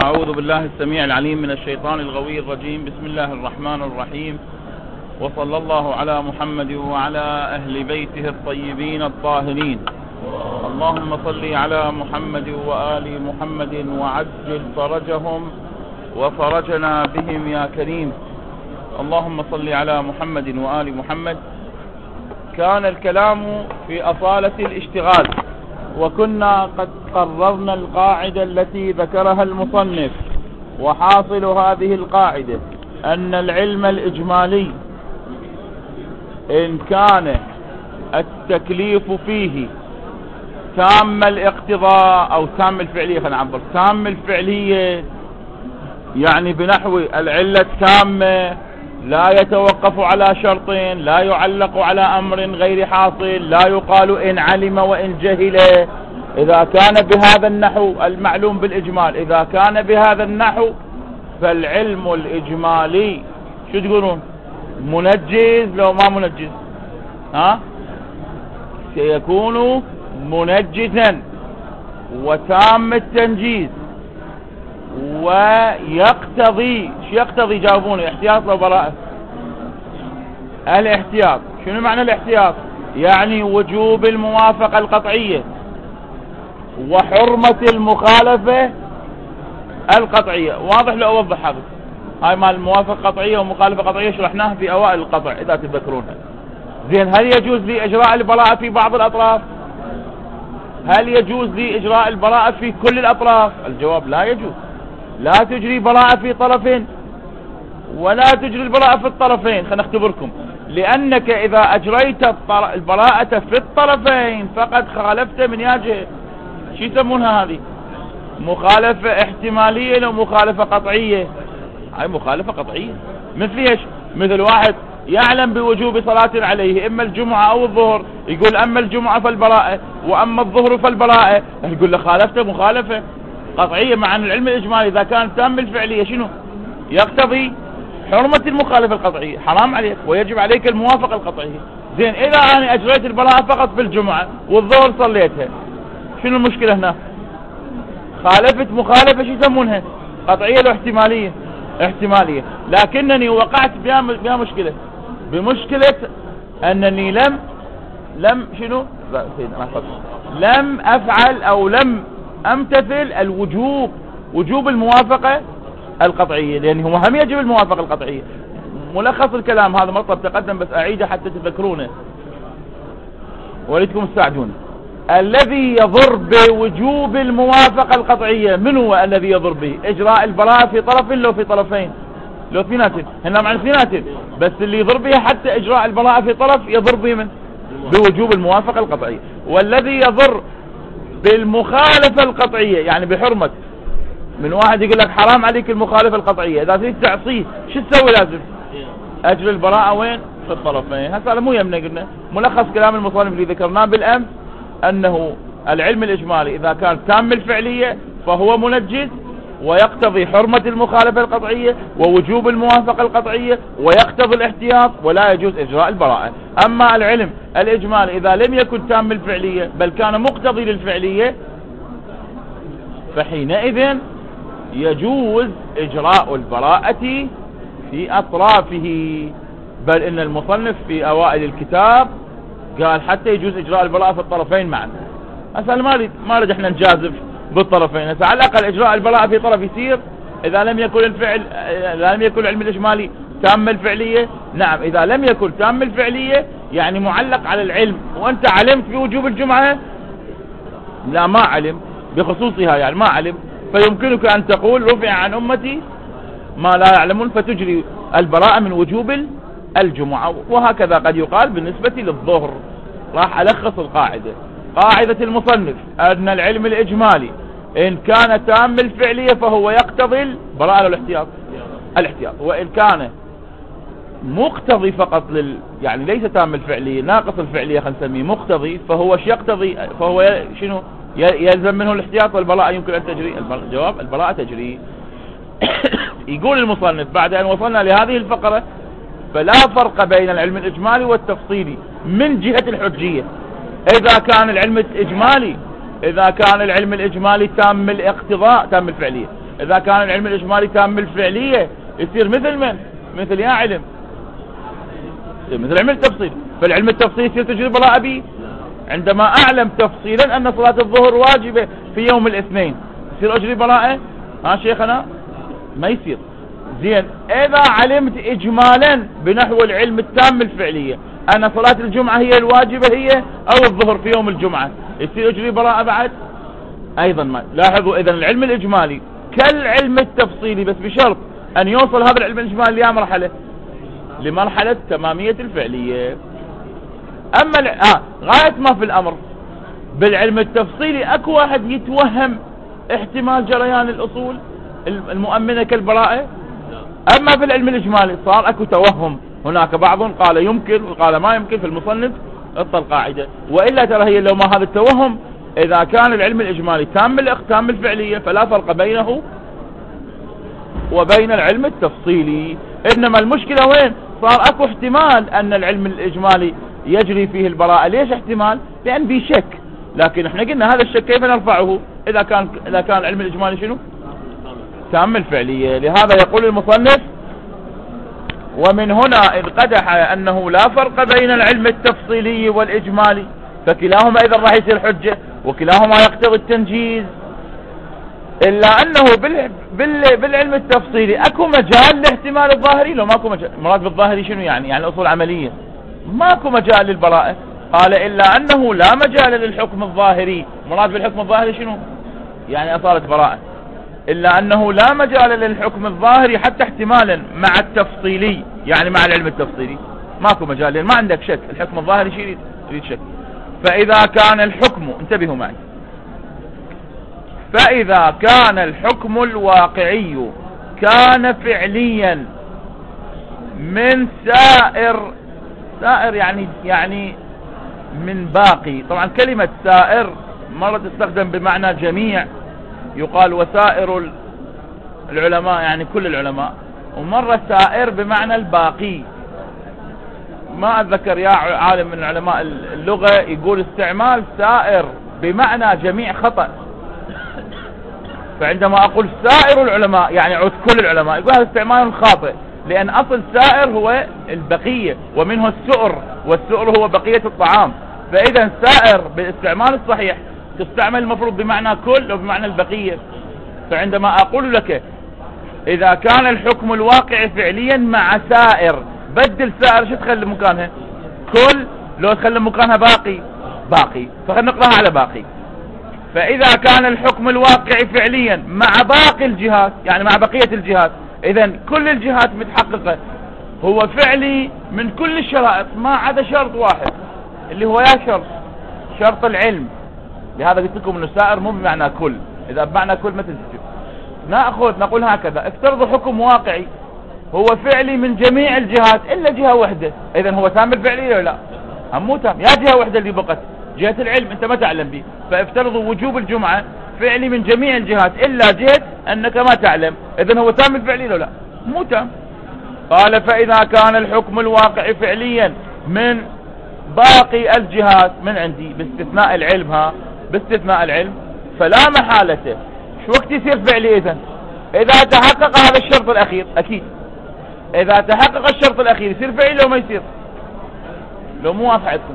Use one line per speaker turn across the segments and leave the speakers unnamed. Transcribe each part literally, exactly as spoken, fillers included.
أعوذ بالله السميع العليم من الشيطان الغوي الرجيم. بسم الله الرحمن الرحيم، وصلى الله على محمد وعلى أهل بيته الطيبين الطاهرين. اللهم صل على محمد وآل محمد وعجل فرجهم وفرجنا بهم يا كريم. اللهم صل على محمد وآل محمد. كان الكلام في أصالة الاشتغال، وكنا قد قررنا القاعدة التي ذكرها المصنف. وحاصل هذه القاعدة أن العلم الإجمالي إن كان التكليف فيه تام الاقتضاء أو تام الفعلية، خلينا نعبر تام الفعلية، يعني بنحو العلة التامة لا يتوقف على شرط، لا يعلق على أمر غير حاصل، لا يقال إن علم وإن جهل. إذا كان بهذا النحو المعلوم بالإجمال، إذا كان بهذا النحو فالعلم الإجمالي شو تقولون؟ منجز لو ما منجز؟ ها؟ سيكون منجزا وتام التنجيز، ويقتضي شو يقتضي؟ جاوبوني. احتياط لو براءة؟ الاحتياط. شنو معنى الاحتياط؟ يعني وجوب الموافقة القطعية وحرمة المخالفة القطعية. واضح لو اوضح هذا؟ هاي مال الموافقة قطعية ومخالفة قطعية شرحناها في اوائل القطع اذا تذكرونها. زين، هل يجوز لي اجراء البراءة في بعض الاطراف؟ هل يجوز لي اجراء البراءة في كل الاطراف؟ الجواب لا يجوز. لا تجري براءة في طرفين ولا تجري البراءة في الطرفين. خلينا نختبركم. لأنك إذا أجريت البراءة في الطرفين فقد خالفت من ياجه. شو يسمونها هذه؟ مخالفة احتمالية لو مخالفة قطعية؟ هاي مخالفة قطعية. مثل ايش؟ مثل واحد يعلم بوجوب صلاة عليه إما الجمعة أو الظهر، يقول أما الجمعة فالبراءة وأما الظهر فالبراءة، يقول له خالفت مخالفة قطعية. مع أن العلم الإجمالي إذا كان تام الفعلية شنو؟ يقتضي حرمة المخالفة القطعية، حرام عليك ويجب عليك الموافقة القطعية. زين، إذا أنا أجريت البراءة فقط في الجمعة والظهر صليتها، شنو المشكلة هنا؟ خالفت مخالفة شو يسمونها؟ قطعية لو احتمالية؟ احتمالية. لكنني وقعت بها بها مشكلة، بمشكلة أنني لم لم شنو؟ لا سيدنا لم أفعل أو لم امتثل الوجوب، وجوب الموافقة القطعية، لأن هو هم يجب الموافقة القطعية. ملخص الكلام هذا مطلب تقدم بس أعيده حتى تذكرونه وليتكم تساعدون. الذي يضر بوجوب الموافقة القطعية من هو الذي يضر به؟ إجراء البراءة في طرف لو في طرفين لو اثنيناتين، هنا مع اثنيناتين، بس اللي يضر به حتى إجراء البراءة في طرف يضر به من؟ بوجوب الموافقة القطعية. والذي يضر بالمخالفة القطعية يعني بحرمة، من واحد يقول لك حرام عليك المخالفة القطعية، إذا تريد تعصيه شو تسوي؟ لازم أجل البراءة وين؟ في الطرفين. هسه مو يمنا قلنا ملخص كلام المصنف اللي ذكرناه بالأمس أنه العلم الإجمالي إذا كان تام الفعلية فهو منجز ويقتضي حرمة المخالفة القطعية ووجوب الموافقة القطعية ويقتضي الاحتياط ولا يجوز إجراء البراءة. أما العلم الإجمالي إذا لم يكن تام الفعلية بل كان مقتضي للفعلية فحينئذ يجوز إجراء البراءة في أطرافه. بل إن المصنف في أوائل الكتاب قال حتى يجوز إجراء البراءة في الطرفين معا. أسأل ما رد ما رد احنا نجازف بالطرفين. على الأقل إجراء البراءة في طرف يصير إذا لم يكن الفعل إذا لم يكن العلم الإجمالي تام الفعلية. نعم، إذا لم يكن تام الفعلية يعني معلق على العلم، وأنت علمت بوجوب الجمعة؟ لا، ما علم بخصوصها، يعني ما علم، فيمكنك أن تقول رفع عن أمتي ما لا يعلمون فتجري البراءة من وجوب الجمعة. وهكذا قد يقال بالنسبة للظهر. راح ألخص القاعدة. قاعدة المصنف أن العلم الإجمالي إن كان تام الفعلية فهو يقتضي البراءة والاحتياط الاحتياط، وإن كان مقتضي فقط لل يعني ليس تام الفعلية، ناقص الفعلية خلينا نسميه مقتضي، فهو ش يقتضي فهو شنو؟ يلزم منه الاحتياط والبراءة يمكن أن تجري. الجواب البراءة تجري. يقول المصنف بعد أن وصلنا لهذه الفقرة: فلا فرق بين العلم الإجمالي والتفصيلي من جهة الحجية. إذا كان العلم الإجمالي إذا كان العلم الإجمالي تام الاقتضاء تام الفعلية، إذا كان العلم الإجمالي تام الفعلية يصير مثل من؟ مثل يا علم مثل علم التفصيل. فالعلم التفصيلي يصير تجري براءة به عندما أعلم تفصيلا أن صلاة الظهر واجبة في يوم الاثنين، يصير أجري براءة؟ ها شيخنا ما يصير. زين إذا علمت إجمالا بنحو العلم التام الفعلية أن صلاة الجمعة هي الواجبة هي أو الظهر في يوم الجمعة، يصير أجري براءة بعد؟ أيضا ما. لاحظوا إذن العلم الإجمالي كالعلم التفصيلي بس بشرط أن يوصل هذا العلم الإجمالي لأي مرحلة؟ لمرحلة تمامية الفعلية. أما آه غاية ما في الأمر بالعلم التفصيلي أكو واحد يتوهم احتمال جريان الأصول المؤمنة كالبراءة. أما في العلم الإجمالي صار أكو توهم، هناك بعضهم قال يمكن وقال ما يمكن، في المصنف اطل القاعدة. وإلا ترى هي لو ما هذا التوهم إذا كان العلم الإجمالي تام الإقتام الفعلية فلا فرق بينه وبين العلم التفصيلي. إنما المشكلة وين؟ صار أكو احتمال أن العلم الإجمالي يجري فيه البراءة. ليش احتمال؟ لأن بي شك، لكن احنا قلنا هذا الشك كيف نرفعه إذا كان إذا كان العلم الإجمالي شنو؟ تام الفعلية. لهذا يقول المصنف ومن هنا إذ قدح أنه لا فرق بين العلم التفصيلي والإجمالي فكلاهما إذا راح يصير حجة وكلاهما يقتضي التنجيز، إلا أنه بال... بال... بالعلم التفصيلي أكو مجال لاحتمال الظاهري. لو ماكو مجال، مراد بالظاهري شنو يعني؟ يعني الأصول عملية ماكو مجال للبراءة. قال إلا أنه لا مجال للحكم الظاهري. مراد بالحكم الظاهري شنو؟ يعني أصارت براءة. إلا أنه لا مجال للحكم الظاهري حتى احتمالا مع التفصيلي، يعني مع العلم التفصيلي ماكو مجال، لأن ما عندك شك. الحكم الظاهري شيء يريد شك. فإذا كان الحكم، انتبهوا معي، فإذا كان الحكم الواقعي كان فعليا من سائر، سائر يعني يعني من باقي. طبعا كلمة سائر مرة تستخدم بمعنى جميع، يقال وسائر العلماء يعني كل العلماء، ومرة سائر بمعنى الباقي. ما أتذكر يا عالم من علماء اللغة يقول استعمال سائر بمعنى جميع خطأ. فعندما أقول سائر العلماء يعني عود كل العلماء، يقول هذا استعمال خاطئ، لأن أصل سائر هو البقية ومنه السؤر، والسؤر هو بقية الطعام. فإذا سائر بالاستعمال الصحيح تستعمل المفروض بمعنى كل وبمعنى البقية. فعندما أقول لك إذا كان الحكم الواقع فعليا مع سائر، بدل سائر شو تخلي مكانها؟ كل، لو تخلي مكانها باقي باقي، فخلنا نقراها على باقي. فإذا كان الحكم الواقع فعليا مع باقي الجهات يعني مع بقية الجهات، إذن كل الجهات متحققة، هو فعلي من كل الشرائط ما عدا شرط واحد اللي هو يا شرط شرط العلم. لهذا قلت لكم انه سائر مو بمعنى كل، اذا بمعنى كل مثل ناخذ نقول هكذا افترضوا حكم واقعي هو فعلي من جميع الجهات الا جهة واحدة، اذا هو تام الفعلية ولا لا؟ هم مو تام، يا جهة واحدة اللي بقت جهة العلم انت ما تعلم به. فافترضوا وجوب الجمعة فعلي من جميع الجهات الا جهة انك ما تعلم، اذا هو تام الفعلية ولا لا؟ مو تام. قال فاذا كان الحكم الواقع فعليا من باقي الجهات من عندي باستثناء العلم، ها باستثناء العلم، فلا محالة شو وقت يصير فعلي؟ إذن إذا تحقق هذا الشرط الأخير، أكيد إذا تحقق الشرط الأخير يصير فعلي لو ما يصير؟ لو مو واضح عندكم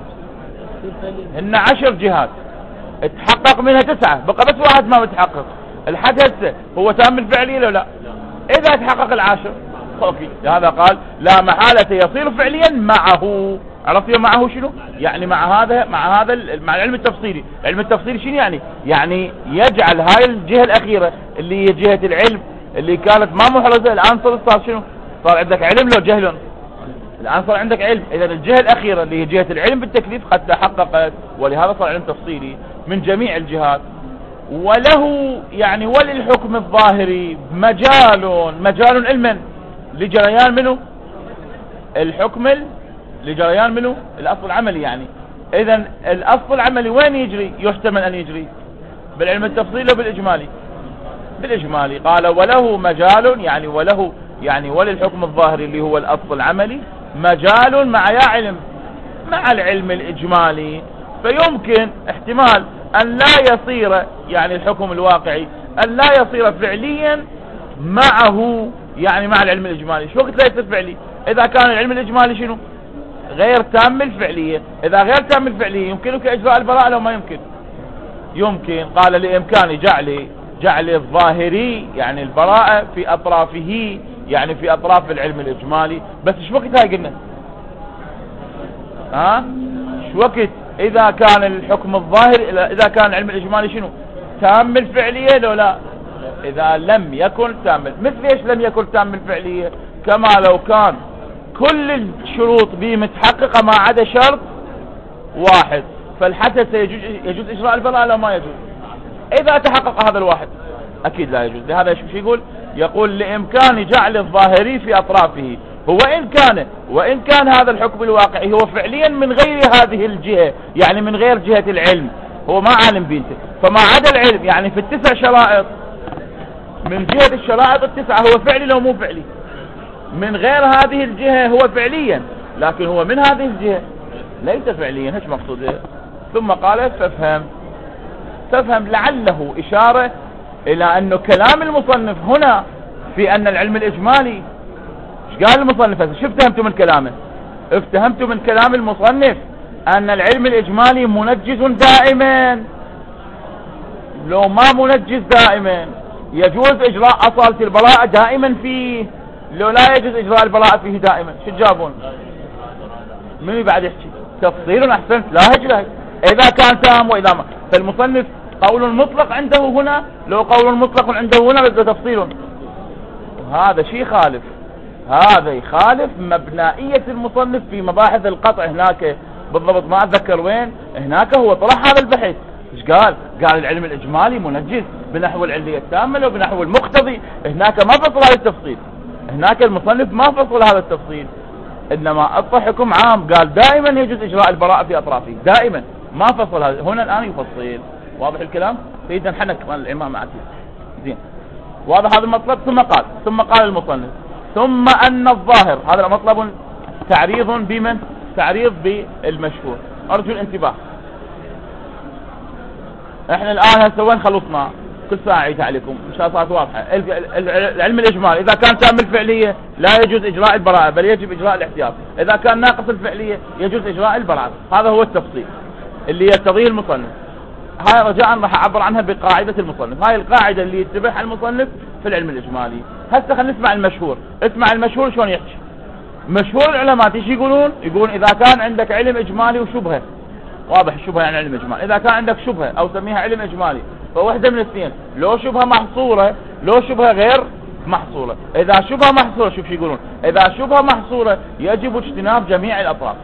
إن عشر جهات اتحقق منها تسعة، بقى بس واحد ما متحقق، الحد هسه هو تام الفعلية لو لا؟ إذا تحقق العاشر أوكي. لهذا قال لا محالة يصير فعليا معه. عرفتوا معه شنو؟ يعني مع هذا مع هذا مع العلم التفصيلي. العلم التفصيلي شنو يعني؟ يعني يجعل هاي الجهة الأخيرة اللي هي جهة العلم اللي كانت ما محرزة الآن صار صار شنو؟ صار عندك علم لو جهل؟ الآن صار عندك علم. إذا الجهة الأخيرة اللي هي جهة العلم بالتكليف قد تحققت، ولهذا صار علم تفصيلي من جميع الجهات. وله يعني وللحكم الظاهري مجال مجال علما لجريان منه الحكم لجريان منه الأصل العملي. يعني إذن الأصل العملي وين يجري؟ يحتمل أن يجري بالعلم التفصيلي وبالإجمالي. بالإجمالي قال وله مجال يعني وله يعني وللحكم الظاهري اللي هو الأصل العملي مجال مع يا علم مع العلم الإجمالي. فيمكن احتمال أن لا يصير يعني الحكم الواقعي أن لا يصير فعليا معه، يعني مع العلم الإجمالي. شو وقت لا يصير فعلي؟ إذا كان العلم الإجمالي شنو؟ غير تام الفعلية. إذا غير تام الفعلية يمكنك إجراء البراءة لو ما يمكن؟ يمكن. قال لإمكان جعل جعل الظاهري يعني البراءة في أطرافه، يعني في أطراف العلم الإجمالي. بس شو وقت هاي قلنا؟ ها؟ شو وقت إذا كان الحكم الظاهر، إذا كان العلم الإجمالي شنو؟ تام الفعلية لو لا؟ إذا لم يكن تام. مثل إيش لم يكن تام الفعلية؟ كما لو كان كل الشروط به متحققة ما عدا شرط واحد، فالحدث يجوز, يجوز إجراء البراءة لو ما يجوز؟ إذا تحقق هذا الواحد أكيد لا يجوز. لهذا شو يقول؟ يقول لإمكان جعل الظاهري في أطرافه، هو إن كان وإن كان هذا الحكم الواقعي هو فعليا من غير هذه الجهة، يعني من غير جهة العلم، هو ما عالم بينته، فما عدا العلم يعني في التسع شرائط، من جهة الشرائط التسعة هو فعلي لو مو فعلي؟ من غير هذه الجهة هو فعليا، لكن هو من هذه الجهة ليس فعليا. ايش مقصوده؟ ثم قال فافهم فافهم لعله إشارة إلى أنه كلام المصنف هنا في أن العلم الإجمالي، ايش قال المصنف هذا؟ شو افتهمتوا من كلامه؟ افتهمتوا من كلام المصنف أن العلم الإجمالي منجز دائما، لو ما منجز دائما يجوز إجراء أصالة البراءة دائما فيه، لو لا يجوز إجراء البراءة فيه دائما. شو تجابون؟ من بعد يحكي تفصيل؟ أحسنت، لا هجرة. إذا كان تام وإذا ما، فالمصنف قول مطلق عنده هنا، لو قول مطلق عنده هنا بده تفصيل. هذا شيء خالف، هذا يخالف مبنائية المصنف في مباحث القطع. هناك بالضبط ما أتذكر وين، هناك هو طرح هذا البحث. ايش قال؟ قال العلم الإجمالي منجز بنحو العلية التامة لو بنحو المقتضي. هناك ما فصل هذا التفصيل، هناك المصنف ما فصل هذا التفصيل، إنما أطلع حكم عام، قال دائما يجوز إجراء البراءة في أطرافه دائما، ما فصل هذا. هنا الآن يفصل. واضح الكلام؟ سيدنا حنك مال الإمام عتيق. زين، واضح هذا المطلب. ثم قال ثم قال المصنف ثم أن الظاهر، هذا مطلب تعريض بمن؟ تعريض بالمشهور. أرجو الانتباه. احنا الآن هسه وين خلصنا؟ كل ساعة عيد عليكم إن شاء الله صارت واضحة. العلم الإجمالي إذا كان تام الفعلية لا يجوز إجراء البراءة بل يجب إجراء الاحتياط، إذا كان ناقص الفعلية يجوز إجراء البراءة. هذا هو التفصيل اللي يقتضيه المصنف. هاي رجاء راح أعبر عنها بقاعدة المصنف، هاي القاعدة اللي يتبعها المصنف في العلم الإجمالي. هسه خلينا نسمع المشهور. اسمع المشهور شلون يحكي. مشهور العلماء ايش يقولون؟ يقولون إذا كان عندك علم إجمالي وشبهة، واضح الشبهة يعني علم إجمالي، إذا كان عندك شبهة أو سميها علم إجمالي فواحدة من الاثنين، لو شبهة محصورة لو شبهة غير محصورة. إذا شبهة محصورة شوف شو يقولون، إذا شبهة محصورة يجب اجتناب جميع الأطراف.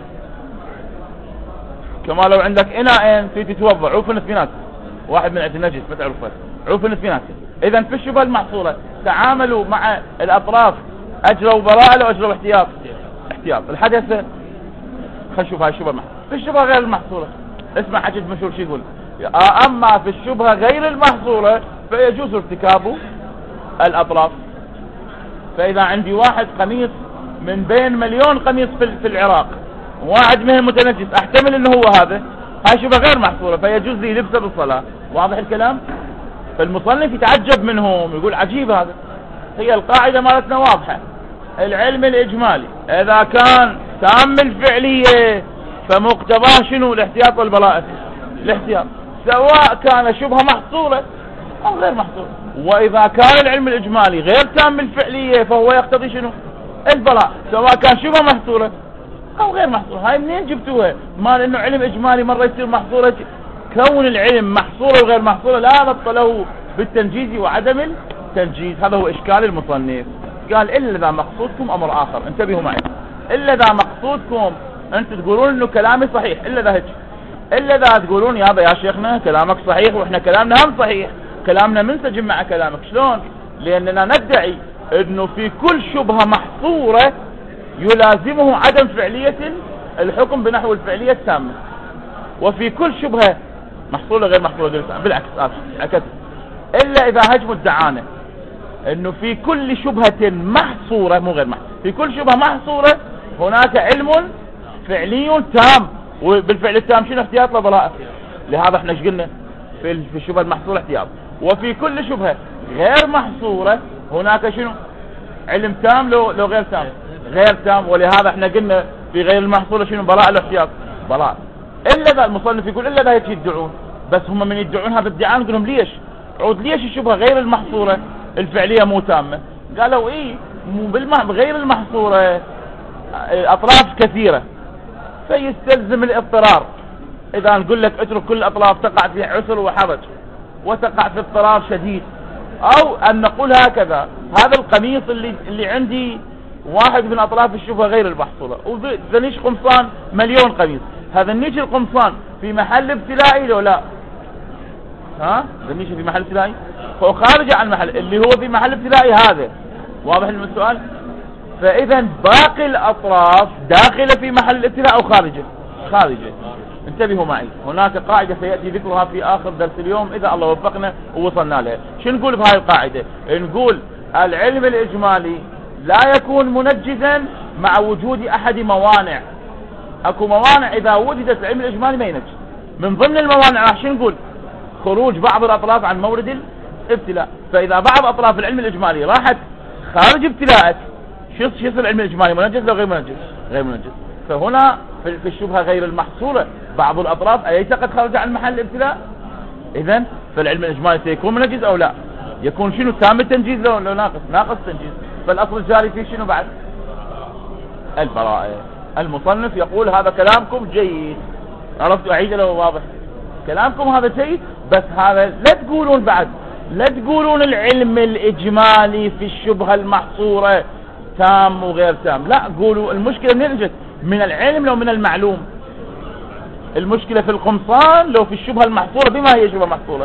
كما لو عندك إناءين تريد تتوضا، عوفن اثنينات، واحد من عند النجس ما تعرفه، عوفن اثنينات. إذا في الشبهة المحصورة تعاملوا مع الأطراف، أجروا براءة لو أجروا احتياط؟ احتياط. الحدث خلينا نشوف هاي الشبهة المحصورة. في الشبهة غير المحصورة اسمع حديث مشهور شو يقول، أما في الشبهة غير المحصورة فيجوز ارتكاب الأطراف. فإذا عندي واحد قميص من بين مليون قميص في العراق، واحد منهم متنجس، احتمل انه هو هذا، هاي شبهة غير محصورة فيجوز لي لبسه بالصلاة. واضح الكلام؟ فالمصنف يتعجب منهم، يقول عجيب هذا. هي القاعدة مالتنا واضحة، العلم الإجمالي إذا كان تام الفعلية فمقتضاه شنو؟ الاحتياط والبراءة. الاحتياط سواء كان شبهة محصورة أو غير محصورة. وإذا كان العلم الإجمالي غير تام الفعلية فهو يقتضي شنو؟ البراءة، سواء كان شبهة محصورة أو غير محصورة. هاي منين جبتوها؟ مال إنه علم إجمالي مرة يصير محصورة. كون العلم محصورة وغير محصورة لا ربط له بالتنجيز وعدم التنجيز. هذا هو إشكال المصنف. قال إلا إذا مقصودكم أمر آخر، انتبهوا معي، إلا إذا مقصودكم أنت تقولون إنه كلامي صحيح، إلا إذا هج إلا إذا تقولون يا يا شيخنا كلامك صحيح وإحنا كلامنا هم صحيح، كلامنا منسجم مع كلامك. شلون؟ لأننا ندعي إنه في كل شبهة محصورة يلازمه عدم فعلية الحكم بنحو الفعلية التامة، وفي كل شبهة محصورة غير محصورة بالعكس أكد. إلا إذا هجموا الدعانة إنه في كل شبهة محصورة مو غير محصورة، في كل شبهة محصورة هناك علم فعلي تام، وبالفعل التام شنو؟ احتياط وبراءة. لهذا احنا ايش قلنا في الشبهة المحصورة؟ احتياط. وفي كل شبهة غير محصورة هناك شنو علم تام لو, لو غير تام غير تام. ولهذا احنا قلنا في غير المحصورة شنو براء الاحتياط براء. إلا ذا المصنف يقول إلا ذا يدعون، بس هم من يدعون هذا الادعاء نقول لهم ليش عود ليش الشبهة غير المحصورة الفعلية مو تامة؟ قالوا ايه مو بالمح... غير المحصورة اطراف كثيرة فيستلزم الاضطرار. اذا نقول لك اترك كل الاطراف تقع في عسر وحرج وتقع في اضطرار شديد، او ان نقول هكذا هذا القميص اللي اللي عندي واحد من اطراف الشبهة غير المحصورة، وذنيش قمصان مليون قميص، هذا النيش القمصان في محل ابتلائي لو لا؟ ها ذنيش في محل ابتلائي هو خارج عن المحل اللي هو في محل ابتلائي هذا، واضح السؤال؟ فاذا باقي الاطراف داخله في محل الابتلاء او خارجه؟ خارجه. انتبهوا معي، هناك قاعدة سيأتي ذكرها في آخر درس اليوم إذا الله وفقنا ووصلنا لها. شو نقول بهاي القاعدة؟ نقول العلم الإجمالي لا يكون منجزا مع وجود أحد موانع. أكو موانع إذا وجدت العلم الإجمالي ما ينجز. من ضمن الموانع راح شو نقول؟ خروج بعض الأطراف عن مورد الابتلاء. فإذا بعض أطراف العلم الإجمالي راحت خارج ابتلاءك شو يصير العلم الإجمالي؟ منجز لو غير منجز؟ غير منجز. فهنا في الشبهة غير المحصورة بعض الأطراف أليس قد خرج عن محل الابتلاء؟ إذن فالعلم الإجمالي سيكون منجز أو لا؟ يكون شنو تام التنجيز لو, لو ناقص؟ ناقص تنجيز. فالأصل الجاري فيه شنو بعد؟ البراءة. المصنف يقول هذا كلامكم جيد، عرفت أعيد له واضح؟ كلامكم هذا جيد، بس هذا لا تقولون بعد لا تقولون العلم الإجمالي في الشبهة المحصورة تام وغير تام، لا قولوا المشكلة منين اجت؟ من العلم لو من المعلوم. المشكلة في القمصان لو في الشبهة المحصورة بما هي شبهة محصورة.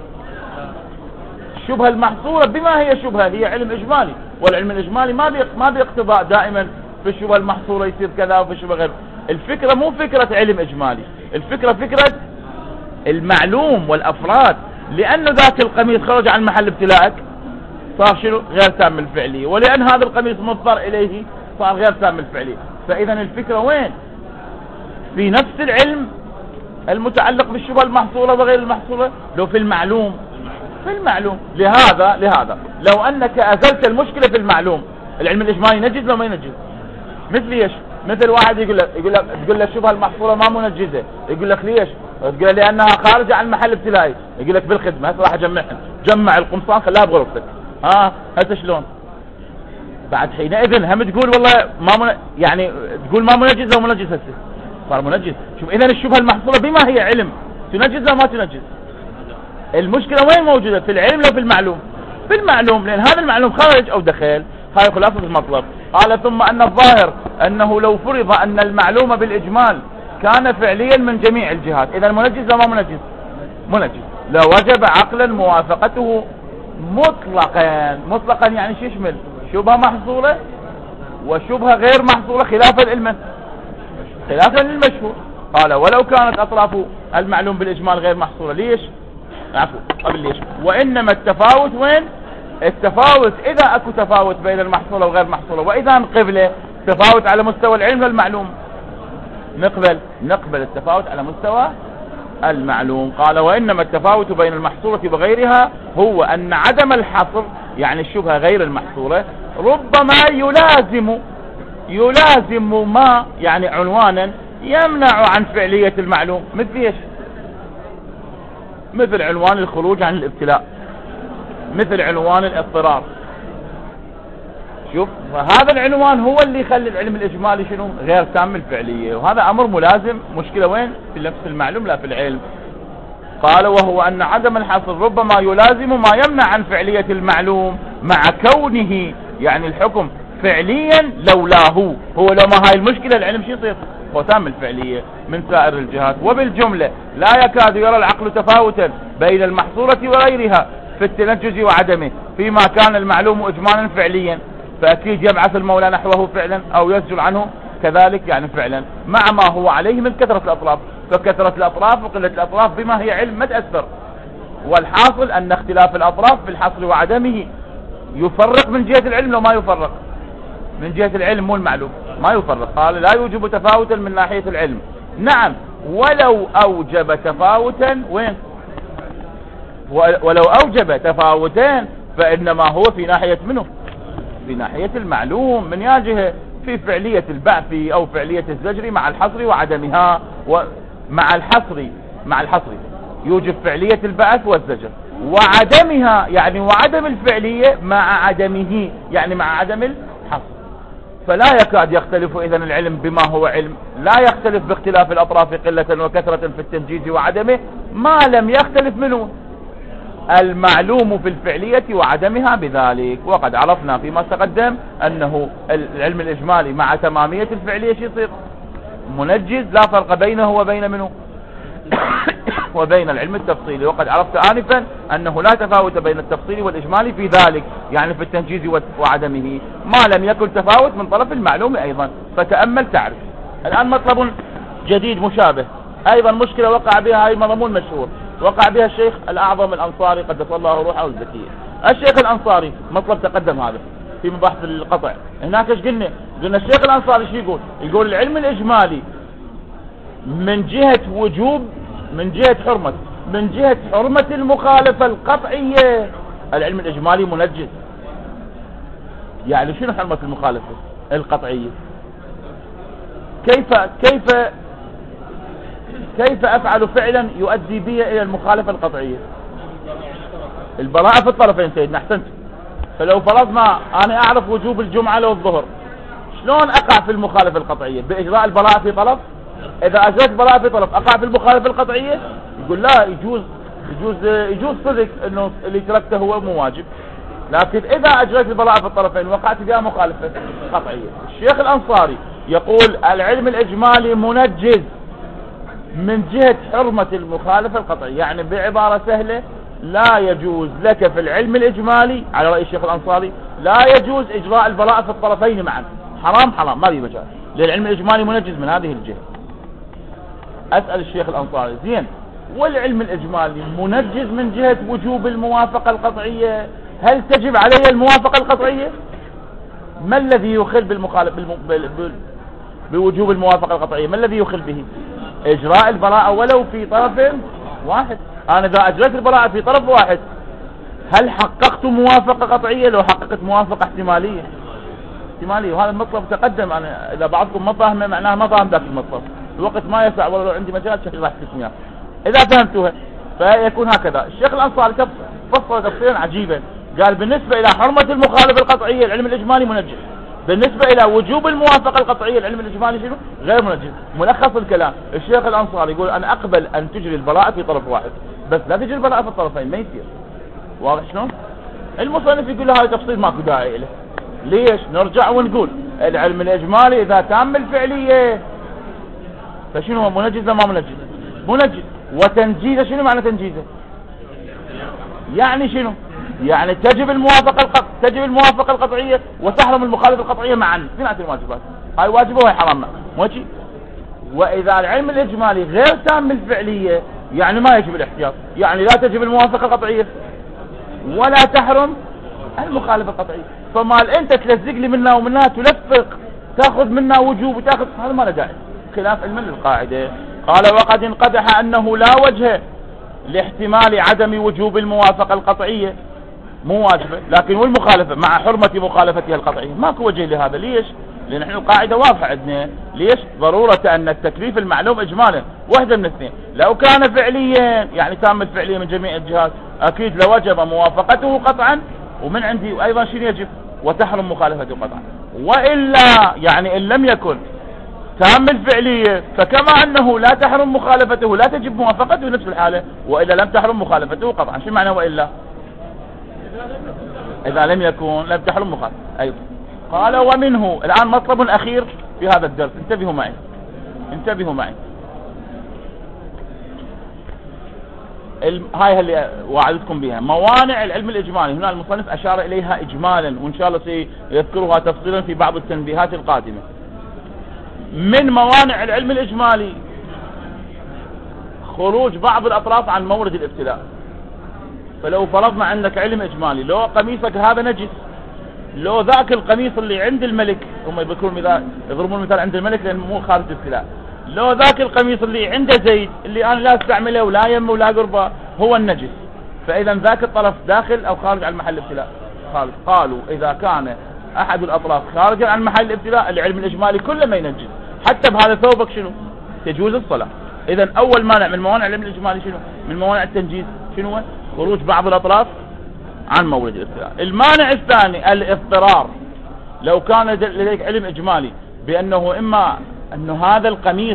الشبهة المحصورة بما هي شبهة هي علم إجمالي، والعلم الإجمالي ما بيق... ما بيقتضاء دائما في الشبهة المحصورة يصير كذا وفي الشبهة غير. الفكرة مو فكرة علم إجمالي، الفكرة فكرة المعلوم والأفراد. لأن ذاك القميص خرج عن محل ابتلاءك صار شنو؟ غير تام الفعلية، ولأن هذا القميص مضطر إليه صار غير تام الفعلية. فإذا الفكرة وين؟ في نفس العلم المتعلق بالشبهة المحصورة وغير المحصورة لو في المعلوم في المعلوم. لهذا لهذا لو أنك أزلت المشكلة في المعلوم العلم الإجمالي ينجز لو ما ينجز؟ مثل ايش؟ مثل واحد يقول لك يقول لك تقول له الشبهة المحصورة ما منجزة، يقول لك ليش؟ تقول له لأنها خارجة عن محل ابتلائي، يقول لك بالخدمة هسه راح أجمعها، جمع القمصان خلاها بغرفتك. ها هسه شلون؟ بعد حينئذ هم تقول والله ما من... يعني تقول ما منجز لو منجز هسه صار منجز. شوف إذا الشبهة المحصورة بما هي علم تنجز لو ما تنجز؟ المشكلة وين موجودة؟ في العلم لو في المعلوم؟ في المعلوم، لأن هذا المعلوم خارج أو دخل. هاي خلاصة المطلب. قال ثم أن الظاهر أنه لو فرض أن المعلوم بالإجمال كان فعليا من جميع الجهات، إذا منجز لو ما منجز؟ منجز. لوجب عقلا موافقته مطلقا. مطلقا يعني شو يشمل؟ شبهة محصورة وشبهة غير محصورة خلافا للمن؟ خلافا للمشهور. قال ولو كانت أطراف المعلوم بالإجمال غير محصورة. ليش؟ عفوا قبل ليش. وإنما التفاوت وين؟ التفاوت إذا أكو تفاوت بين المحصورة وغير محصورة، وإذا نقبله تفاوت على مستوى العلم والمعلوم نقبل نقبل التفاوت على مستوى المعلوم. قال وإنما التفاوت بين المحصورة وغيرها هو أن عدم الحصر يعني الشبهة غير المحصورة ربما يلازم يلازم ما يعني عنوانا يمنع عن فعلية المعلوم. مثل ايش؟ مثل عنوان الخروج عن الابتلاء، مثل عنوان الاضطرار. شوف هذا العنوان هو اللي يخلي العلم الإجمالي شنو؟ غير تام الفعلية، وهذا أمر ملازم. مشكلة وين؟ في نفس المعلوم لا في العلم. قال وهو أن عدم الحصر ربما يلازم ما يمنع عن فعلية المعلوم مع كونه يعني الحكم فعليا لولاه. هو لو ما هاي المشكلة العلم شو يصير؟ هو تام الفعلية من سائر الجهات. وبالجملة لا يكاد يرى العقل تفاوتا بين المحصورة وغيرها في التنجز وعدمه فيما كان المعلوم إجمالا فعليا، فأكيد يبعث المولى نحوه فعلا أو يسجل عنه كذلك يعني فعلا مع ما هو عليه من كثرة الأطراف. فكثرة الأطراف وقلة الأطراف بما هي علم ما تأثر. والحاصل أن اختلاف الأطراف في الحصر وعدمه يفرق من جهة العلم لو ما يفرق من جهة العلم مو المعلوم ما يفرق. قال لا يوجب تفاوتا من ناحية العلم. نعم ولو أوجب تفاوتا وين؟ ولو أوجب تفاوتين فإنما هو في ناحية منه، في ناحية المعلوم من جهة في فعلية البعث أو فعلية الزجر مع الحصر وعدمها، ومع الحصر مع الحصر يوجب فعلية البعث والزجر، وعدمها يعني وعدم الفعلية مع عدمه يعني مع عدم الحصر. فلا يكاد يختلف إذن العلم بما هو علم، لا يختلف باختلاف الأطراف قلة وكثرة في التنجيز وعدمه، ما لم يختلف منه المعلوم في الفعلية وعدمها بذلك. وقد عرفنا فيما تقدم أنه العلم الإجمالي مع تمامية الفعلية شيء يصير منجز، لا فرق بينه وبين منه وبين العلم التفصيلي. وقد عرفت آنفا أنه لا تفاوت بين التفصيل والإجمالي في ذلك، يعني في التنجيز وعدمه، ما لم يكن تفاوت من طرف المعلوم أيضا. فتأمل تعرف. الآن مطلب جديد مشابه أيضا، مشكلة وقع بها هاي مضمون مشهور وقع بها الشيخ الأعظم الأنصاري قدس الله روحه الزكية. الشيخ الأنصاري مطلب تقدم هذا في مباحث القطع. هناك ايش قلنا؟ قلنا الشيخ الأنصاري شو يقول؟ يقول العلم الإجمالي من جهة وجوب، من جهة حرمة، من جهة حرمة المخالفة القطعية العلم الإجمالي منجز. يعني شنو حرمة المخالفة القطعية؟ كيف كيف كيف أفعل فعلا يؤدي بي إلى المخالفة القطعية؟ البراءة في الطرفين سيدنا، أحسنت. فلو فرضنا أنا أعرف وجوب الجمعة لو الظهر، شلون أقع في المخالفة القطعية؟ بإجراء البراءة في طرف. إذا أجرت البراءة في طرف أقع في المخالفة القطعية؟ يقول لا، يجوز يجوز يجوز صدق إنه اللي تركته هو مو واجب، لكن إذا أجريت البراءة في الطرفين وقعت فيها مخالفة قطعية. الشيخ الأنصاري يقول العلم الإجمالي منجز من جهة حرمة المخالفة القطعية، يعني بعبارة سهلة لا يجوز لك في العلم الإجمالي على رأي الشيخ الأنصاري لا يجوز إجراء البراءة في الطرفين معا، حرام حرام ما بي مجال، للعلم الإجمالي منجز من هذه الجهة. أسأل الشيخ الأنصاري زين، والعلم الإجمالي منجز من جهة وجوب الموافقة القطعية، هل تجب علي الموافقة القطعية؟ ما الذي يخل بالمخالف بالم... بال... بال... بوجوب الموافقة القطعية؟ ما الذي يخل به؟ إجراء البراءة ولو في طرف واحد. أنا إذا أجريت البراءة في طرف واحد هل حققت موافقة قطعية؟ لو حققت موافقة احتمالية احتمالية. وهذا المطلب تقدم، أنا إذا بعضكم ما فاهمه معناه ما فاهم ذاك المطلب، الوقت ما يسع، ولا لو عندي مجال شكل راح تسميها إذا فهمتوها. فيكون هكذا. الشيخ الأنصاري فصل تفصيلا عجيبا، قال بالنسبة إلى حرمة المخالفة القطعية العلم الإجمالي منجز، بالنسبة إلى وجوب الموافقة القطعية العلم الإجمالي شنو؟ غير منجز. ملخص الكلام الشيخ الأنصاري يقول أنا أقبل أن تجري البراءة في طرف واحد، بس لا تجري البراءة في الطرفين، ما يصير. واضح شلون؟ المصنف يقول له هذا تفصيل ماكو داعي له. ليش؟ نرجع ونقول العلم الإجمالي إذا تم الفعلية فشنو هو؟ منجز ما منجز؟ منجز. وتنجيزه شنو معنى تنجيزه؟ يعني شنو؟ يعني تجب الموافقة القط... تجب الموافقة القطعية وتحرم المخالفة القطعية معا، اثنين الواجبات، هاي واجبة وهي حرام ماشي. وإذا العلم الإجمالي غير تام الفعلية يعني ما يجب الاحتياط، يعني لا تجب الموافقة القطعية ولا تحرم المخالفة القطعية. فمال أنت تلزق لي منها ومنها تلفق، تأخذ منها وجوب وتأخذ، هذا ما له داعي، خلاف علم للقاعدة. قال وقد انقدح أنه لا وجه لاحتمال عدم وجوب الموافقة القطعية، مو واجبة لكن والمخالفة مع حرمة مخالفتها القطعية، ماكو وجه لهذا. ليش؟ لأن احنا القاعدة واضحة عندنا. ليش؟ ضرورة أن التكليف المعلوم إجمالا واحدة من اثنين، لو كان فعليا يعني تام الفعلية من جميع الجهات أكيد لوجب موافقته قطعا، ومن عندي أيضا شيء يجب وتحرم مخالفته قطعا. وإلا يعني إن لم يكن تام الفعلية فكما أنه لا تحرم مخالفته لا تجب موافقته نفس الحالة، وإلا لم تحرم مخالفته قطعا. شو معنى وإلا؟ إذا لم يكن لم تحرم مخالفة أيضا. قال ومنه الآن مطلب أخير في هذا الدرس، انتبهوا معي انتبهوا معي الم... هاي اللي وعدتكم بها موانع العلم الإجمالي. هنا المصنف أشار إليها إجمالا وإن شاء الله سيذكرها تفصيلا في بعض التنبيهات القادمة. من موانع العلم الإجمالي خروج بعض الأطراف عن مورد الابتلاء. فلو فرضنا عندك علم إجمالي، لو قميصك هذا نجس، لو ذاك القميص اللي عند الملك، هم يذكرون مثال يضربون المثال عند الملك لأنه مو خارج الابتلاء، لو ذاك القميص اللي عنده زيد اللي أنا لا استعمله ولا يمه ولا قربه هو النجس، فإذا ذاك الطرف داخل أو خارج عن محل الابتلاء؟ خارج. قالوا إذا كان أحد الأطراف خارجا عن محل الابتلاء العلم الإجمالي كله ما ينجز، حتى بهذا ثوبك شنو تجوز الصلاة. إذا أول مانع من موانع العلم الإجمالي شنو؟ من موانع التنجيز شنو؟ خروج بعض الأطراف عن مورد الابتلاء. المانع الثاني الاضطرار. لو كان لديك علم إجمالي بأنه إما أنه هذا القميص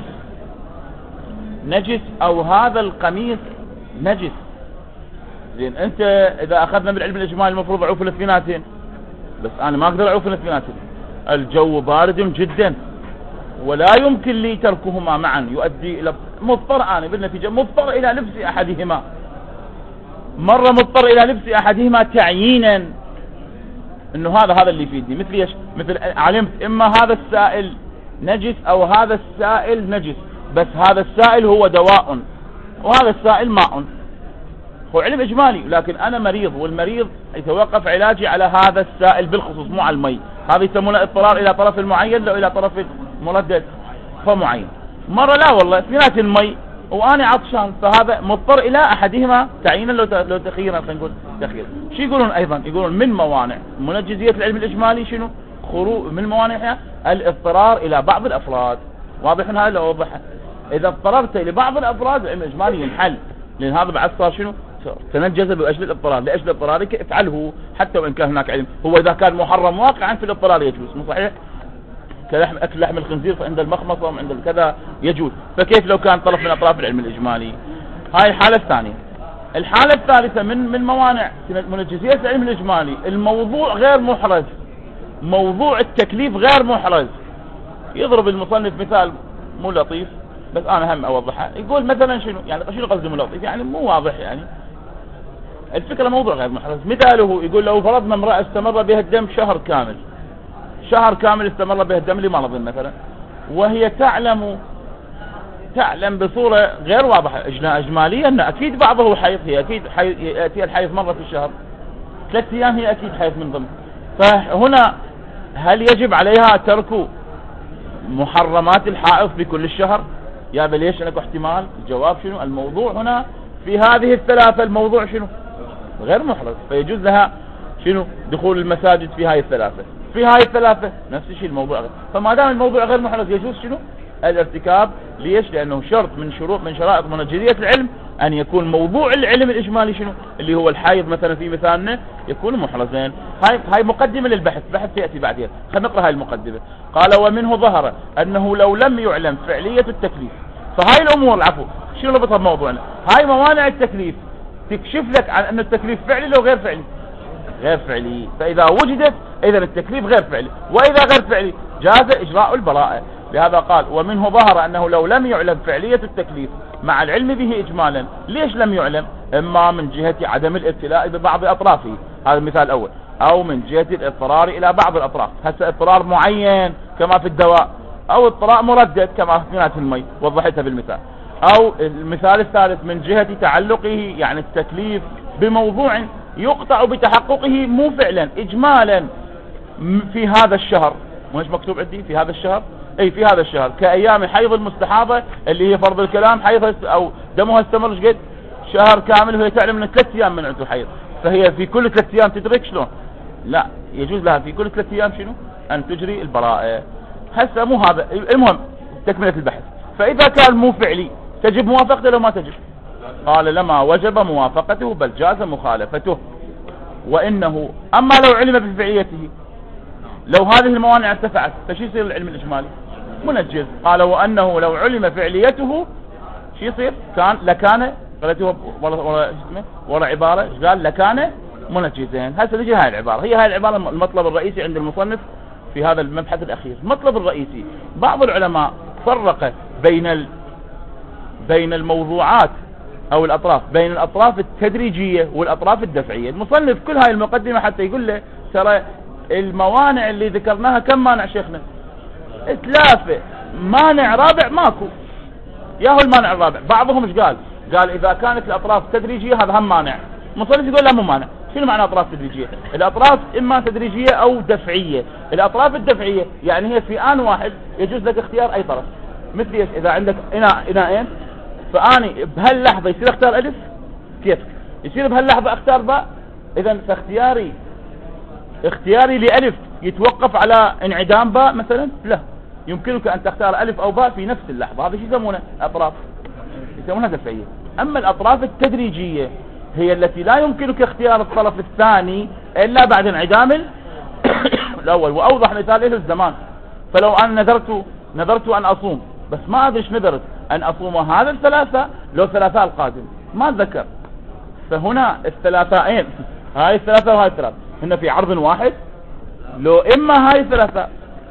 نجس أو هذا القميص نجس، زين أنت إذا أخذنا بالعلم الإجمالي المفروض أعوف الاثنيناتين، بس أنا ما أقدر أعوف الاثنيناتين، الجو بارد جدا ولا يمكن لي تركهما معا، يؤدي إلى مضطر، أنا بالنتيجة مضطر إلى لبس أحدهما، مرة مضطر إلى لبس أحدهما تعيينا إنه هذا هذا اللي يفيدني. مثل إيش؟ مثل علمت إما هذا السائل نجس أو هذا السائل نجس، بس هذا السائل هو دواء وهذا السائل ماء، هو علم إجمالي، لكن أنا مريض والمريض يتوقف علاجي على هذا السائل بالخصوص مو على المي. هذا يسمونه اضطرار إلى طرف المعين لو إلى طرف مردد فمعين. مرة لا والله اثنينات المي وأنا عطشان، فهذا مضطر إلى أحدهما تعيينا لو لو تخيرا، خلينا نقول تخير. شو يقولون أيضا؟ يقولون من موانع منجزية العلم الإجمالي شنو؟ خروج من موانعها الاضطرار إلى بعض الأفراد. واضح هذا لو وضحه؟ إذا اضطررت إلى بعض الأفراد العلم الإجمالي ينحل، لأن هذا بعد صار شنو؟ تنجز بأجل الاضطرار، لأجل اضطرارك افعله حتى وإن كان هناك علم. هو إذا كان محرم واقعا في الاضطرار يجوز، مو صحيح؟ كلحم أكل لحم الخنزير عند المخمصة وعند الكذا يجوز، فكيف لو كان طرف من أطراف العلم الإجمالي؟ هاي الحالة الثانية. الحالة الثالثة من من موانع منجزية العلم الإجمالي الموضوع غير محرز، موضوع التكليف غير محرز. يضرب المصنف مثال مو لطيف بس أنا هم أوضحها. يقول مثلا شنو يعني شنو قصدي مو لطيف؟ يعني مو واضح، يعني الفكرة موضوع غير محرز. مثاله يقول لو فرضنا امرأة استمر بها الدم شهر كامل، شهر كامل استمر بها الدم لمرض مثلا، وهي تعلم تعلم بصورة غير واضحة إجماليا أن أكيد بعضه حيض، هي أكيد يأتي الحيض مرة في الشهر، ثلاث أيام هي أكيد حيض من ضمن. فهنا هل يجب عليها ترك محرمات الحائض في كل الشهر؟ يا بل ليش لك احتمال؟ الجواب شنو؟ الموضوع هنا في هذه الثلاثة الموضوع شنو؟ غير محرز، فيجوز لها شنو؟ دخول المساجد في هاي الثلاثة، في هاي الثلاثة نفس الشيء الموضوع غير. فما دام الموضوع غير محرز يجوز شنو؟ الارتكاب. ليش؟ لأنه شرط من شروط من شرائط منجزية العلم أن يكون موضوع العلم الإجمالي شنو؟ اللي هو الحيض مثلا في مثالنا يكون محرزين. هاي هاي مقدمة للبحث، بحث يأتي بعدين، خلينا نقرأ هاي المقدمة. قال ومنه ظهر أنه لو لم يعلم فعلية التكليف، فهاي الأمور العفو شنو ربطها بموضوعنا؟ هاي موانع التكليف تكشف لك عن أن التكليف فعلي لو غير فعلي، غير فعلي. فإذا وجدت إذا التكليف غير فعلي، وإذا غير فعلي جاز إجراء البراءة. لهذا قال ومنه ظهر أنه لو لم يعلم فعلية التكليف مع العلم به إجمالا. ليش لم يعلم؟ إما من جهة عدم الابتلاء ببعض أطرافه، هذا المثال الأول، أو من جهة الاضطرار إلى بعض الأطراف، هسه اضطرار معين كما في الدواء، أو اضطرار مردد كما في مياه المي وضحتها بالمثال، أو المثال الثالث من جهة تعلقه يعني التكليف بموضوع يقطع بتحققه مو فعلا إجمالا في هذا الشهر. مش مكتوب عندي في هذا الشهر؟ اي في هذا الشهر كأيام حيض المستحاضة اللي هي فرض الكلام حيضها او دمها استمر قد شهر كامل وهي تعلم ان ثلاث ايام منعته حيض، فهي في كل ثلاث ايام تدرك شلون؟ لا، يجوز لها في كل ثلاث ايام شنو؟ ان تجري البراءة. هسه مو هذا المهم، تكملة البحث. فاذا كان مو فعلي تجب موافقته لو ما تجب؟ قال لما وجب موافقته بل جاز مخالفته. وانه اما لو علم بفعليته، لو هذه الموانع ارتفعت فشي يصير العلم الإجمالي؟ منجز. قال وأنه لو علم فعليته شي يصير؟ كان لكان قالته ولا ولا اسمه ولا عبارة قال لكان منجزين. هسه نجي هاي العبارة، هي هاي العبارة المطلب الرئيسي عند المصنف في هذا المبحث الأخير. المطلب الرئيسي بعض العلماء فرق بين ال... بين الموضوعات أو الأطراف، بين الأطراف التدريجية والأطراف الدفعية. المصنف كل هاي المقدمة حتى يقول له ترى الموانع اللي ذكرناها كم مانع شيخنا؟ ثلاثة. مانع رابع ماكو. ياهو المانع الرابع. بعضهم ايش قال؟ قال اذا كانت الاطراف تدريجية هذا هم مانع. مصنف يقول لا مو مانع. شنو معنى اطراف تدريجية؟ الاطراف اما تدريجية او دفعية. الاطراف الدفعية يعني هي في ان واحد يجوز لك اختيار اي طرف. مثل اذا عندك اناء اناءين، فاني بهاللحظة يصير اختار الف كيف؟ يصير بهاللحظة اختار باء. اذا فاختياري اختياري لألف يتوقف على انعدام باء مثلا؟ لا، يمكنك ان تختار ألف او باء في نفس اللحظة. هذا شو يسمونه؟ اطراف، يسمونها دفعية. اما الاطراف التدريجية هي التي لا يمكنك اختيار الطرف الثاني الا بعد انعدام الاول. واوضح مثال له الزمان. فلو انا نذرت نذرت ان اصوم، بس ما ادري ايش نذرت، ان اصوم هذا الثلاثة لو ثلاثاء القادم، ما ذكر. فهنا الثلاثائين، هاي الثلاثة وهاي الثلاثة، هن في عرض واحد. لو اما هاي الثلاثة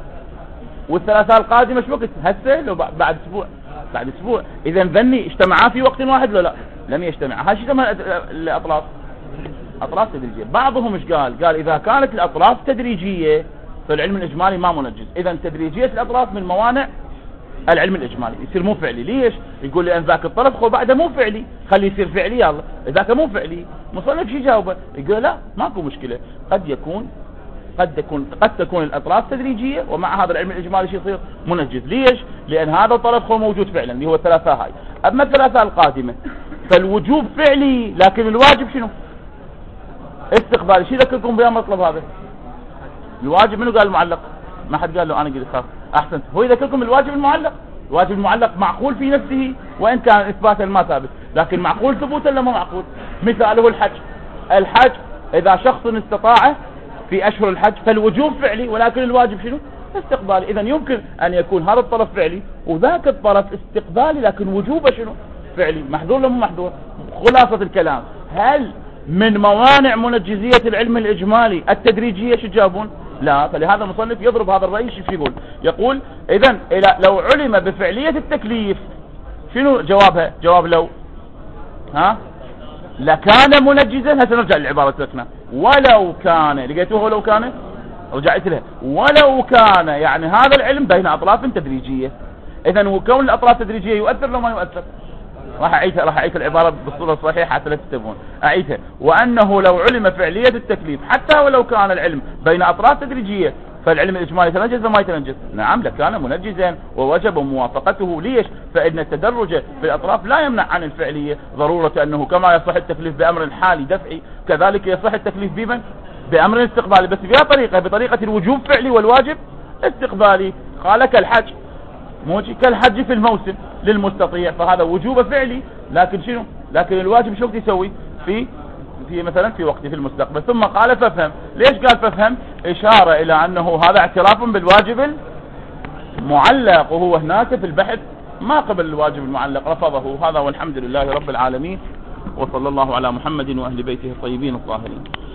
والثلاثاء القادمة ايش وقت؟ هسه لو بعد اسبوع، بعد اسبوع. اذا ذني اجتمعا في وقت واحد لو لا؟ لم يجتمعا. هاي شو يسمى الاطراف؟ اطراف تدريجية. بعضهم ايش قال؟ قال اذا كانت الاطراف تدريجية فالعلم الاجمالي ما منجز. اذا تدريجية الاطراف من موانع العلم الاجمالي، يصير مو فعلي. ليش؟ يقول لي ان ذاك الطرف خو بعده مو فعلي، خليه يصير فعلي. يلا ذاك مو فعلي. مصنف شو يجاوبه؟ يقول لا ماكو مشكلة، قد يكون قد تكون قد تكون الاطراف تدريجية ومع هذا العلم الاجمالي شو يصير؟ منجز. ليش؟ لان هذا الطرف خو موجود فعلا اللي هو الثلاثة هاي. اما الثلاثة القادمة فالوجوب فعلي، لكن الواجب شنو؟ استقبالي. شو ذكركم بها مطلب هذا؟ الواجب منو قال المعلق؟ ما حد قال له. انا قلت خلاص احسنت. هو يذكركم الواجب المعلق. الواجب المعلق معقول في نفسه وان كان اثباتا ما ثابت، لكن معقول ثبوتا ولا ما معقول؟ مثاله الحج. الحج اذا شخص استطاع في اشهر الحج فالوجوب فعلي، ولكن الواجب شنو؟ استقبالي. اذا يمكن ان يكون هذا الطرف فعلي وذاك الطرف استقبالي، لكن وجوبه شنو؟ فعلي. محظور ولا مو محظور؟ خلاصة الكلام، هل من موانع منجزية العلم الإجمالي التدريجية شو جابون؟ لا. فلهذا المصنف يضرب هذا الرأي. شو يقول؟ يقول إذن لو علم بفعلية التكليف شنو جوابها؟ جواب لو ها لكان منجزا. هسه نرجع للعبارة تركنا. ولو كان، لقيتوه لو كان؟ رجعت لها. ولو كان يعني هذا العلم بين أطراف تدريجية. إذن وكون الأطراف التدريجية يؤثر لو ما يؤثر؟ راح أعيدها راح أعيد العبارة بالصورة الصحيحة حتى لا تتبعون. أعيدها. وأنه لو علم فعلية التكليف حتى ولو كان العلم بين أطراف تدريجية فالعلم الإجمالي يتنجز وما يتنجز؟ نعم لكان منجزا ووجب موافقته. ليش؟ فإن التدرج في الأطراف لا يمنع عن الفعلية. ضرورة أنه كما يصح التكليف بأمر حالي دفعي كذلك يصح التكليف بمن؟ بأمر استقبالي، بس بها طريقة، بطريقة الوجوب فعلي والواجب استقبالي. قال كالحج، موجي كالحج في الموسم للمستطيع، فهذا وجوب فعلي، لكن شنو؟ لكن الواجب شو وقت يسوي؟ في في مثلا في وقت في المستقبل. ثم قال فافهم. ليش قال فافهم؟ إشارة إلى أنه هذا اعتراف بالواجب المعلق، وهو هناك في البحث ما قبل الواجب المعلق، رفضه. هذا والحمد لله رب العالمين، وصلى الله على محمد وأهل بيته الطيبين الطاهرين.